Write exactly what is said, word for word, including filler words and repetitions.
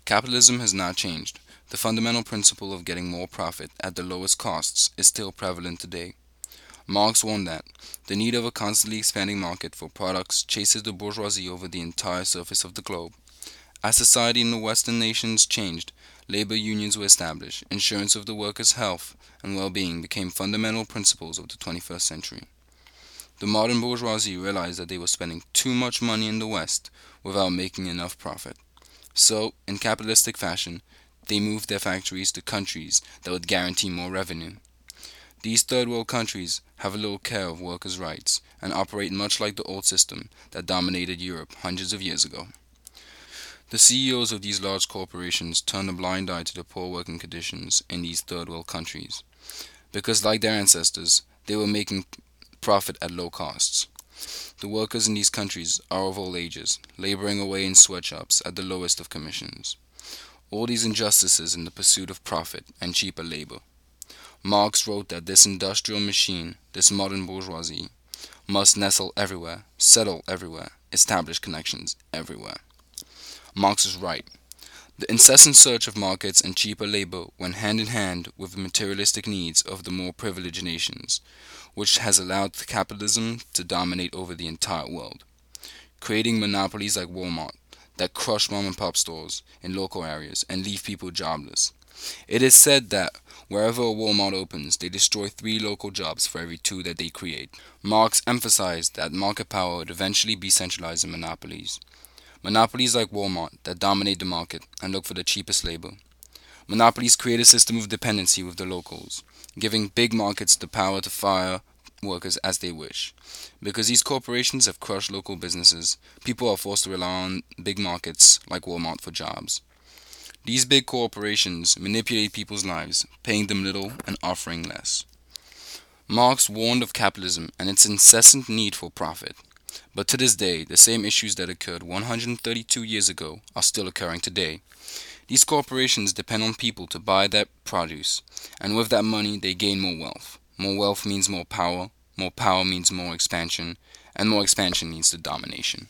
Capitalism has not changed. The fundamental principle of getting more profit at the lowest costs is still prevalent today. Marx warned that the need of a constantly expanding market for products chases the bourgeoisie over the entire surface of the globe. As society in the Western nations changed, labor unions were established, insurance of the workers' health and well-being became fundamental principles of the twenty-first century. The modern bourgeoisie realized that they were spending too much money in the West without making enough profit. So, in capitalistic fashion, they moved their factories to countries that would guarantee more revenue. These third world countries have little care of workers' rights and operate much like the old system that dominated Europe hundreds of years ago. The C E Os of these large corporations turn a blind eye to the poor working conditions in these third world countries, because, like their ancestors, they were making profit at low costs. The workers in these countries are of all ages, laboring away in sweatshops at the lowest of commissions. All these injustices in the pursuit of profit and cheaper labor. Marx wrote that this industrial machine, this modern bourgeoisie, must nestle everywhere, settle everywhere, establish connections everywhere. Marx is right. The incessant search of markets and cheaper labor went hand in hand with the materialistic needs of the more privileged nations, which has allowed capitalism to dominate over the entire world, creating monopolies like Walmart that crush mom and pop stores in local areas and leave people jobless. It is said that wherever a Walmart opens, they destroy three local jobs for every two that they create. Marx emphasized that market power would eventually be centralized in monopolies. Monopolies like Walmart that dominate the market and look for the cheapest labor. Monopolies create a system of dependency with the locals, giving big markets the power to fire workers as they wish. Because these corporations have crushed local businesses, people are forced to rely on big markets like Walmart for jobs. These big corporations manipulate people's lives, paying them little and offering less. Marx warned of capitalism and its incessant need for profit. But to this day, the same issues that occurred one hundred thirty-two years ago are still occurring today. These corporations depend on people to buy their produce, and with that money they gain more wealth. More wealth means more power, more power means more expansion, and more expansion leads to domination.